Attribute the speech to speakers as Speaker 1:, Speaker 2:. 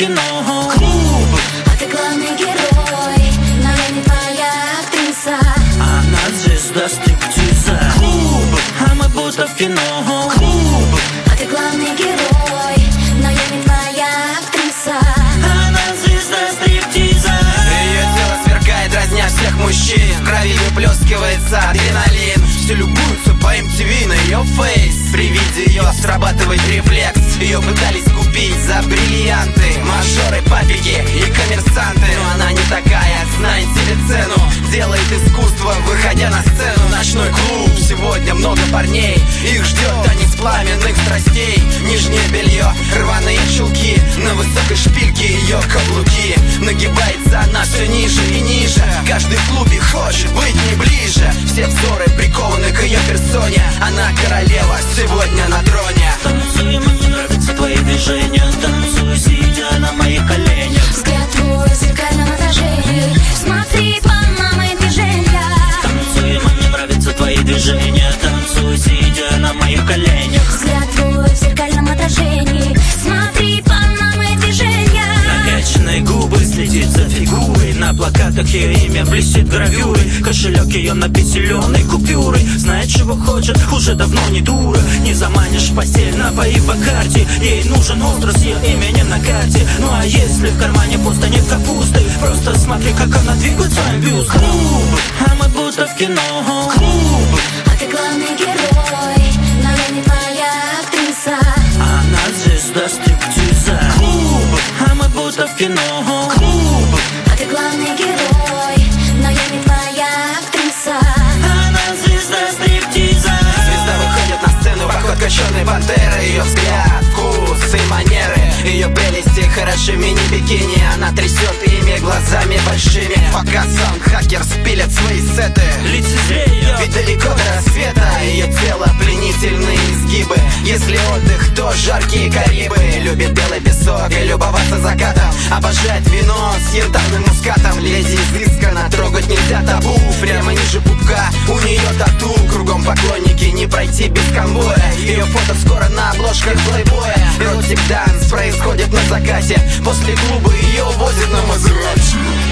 Speaker 1: кино. Клуб,
Speaker 2: а ты главный герой, но я не твоя актриса.
Speaker 1: она звезда стриптиза. Клуб, а мы будто в кино. Клуб,
Speaker 2: а ты главный герой, но я не твоя актриса.
Speaker 1: она звезда стриптиза.
Speaker 3: Ее тело сверкает, дразня всех мужчин. В крови выплескивается адреналин. Все любуются по MTV на ее фейс. При виде ее срабатывает рефлекс. Ее пытались купить за бриллианты мажоры, папики и коммерсанты. Но она не такая, знает себе цену. Делает искусство, выходя на сцену. Ночной клуб, сегодня много парней. Их ждет танец пламенных страстей. Нижнее белье, рваные чулки. На высокой шпильке ее каблуки. Нагибается она все ниже и ниже. Каждый в клубе хочет быть не ближе. Все взоры прикованы к ее персоне. Она королева сегодня на троне.
Speaker 1: Танцуй, мне нравятся твои движения. Танцуй, сидя на моих коленях.
Speaker 2: Взгляд твой в зеркальном отражении. Смотри по мои движения.
Speaker 1: Танцуй, мне нравятся твои движения. Танцуй, сидя на моих коленях.
Speaker 2: Взгляд твой в зеркальном отражении. Смотри по мои движения.
Speaker 1: Накачанные губы следит за фигурой. На плакатах ее имя блестит гравюрой. Кошелек ее набит зеленой купюрой. Знает, чего хочет, уже давно не дура. Не заманишь в постель, напои Бакарди. Ей нужен образ, ее имени на карте. Ну а если в кармане пусто, нет капусты, просто смотри, как она двигает своим бюстом. Клуб, а мы будто в кино. Клуб,
Speaker 2: а ты главный герой, но я не твоя актриса.
Speaker 1: она звезда стриптиза. Клуб, а мы будто в кино. Клуб,
Speaker 2: а ты главный герой, но я не твоя актриса.
Speaker 1: она звезда стриптиза.
Speaker 3: Звезда выходит на сцену, походка черной пантеры. Ее взгляд, вкус и манеры. Ее прелести хороши в мини-бикини. Она трясет ими глазами большими. Пока саундхакер спилят свои сеты.
Speaker 1: Лицезрея,
Speaker 3: Ведь далеко до рассвета. Ее тело пленительные изгибы. Если отдых, то жаркие Карибы. Любит белый песок и любоваться закатом. Обожает вино с янтарным мускатом. Леди изысканно, трогать нельзя табу. Прямо ниже пупка у нее тату. Кругом поклонники, не пройти без конвоя. Ее фото скоро на обложках плейбоя. Эротик данс происходит на закате. После клуба ее возят на Мазерати.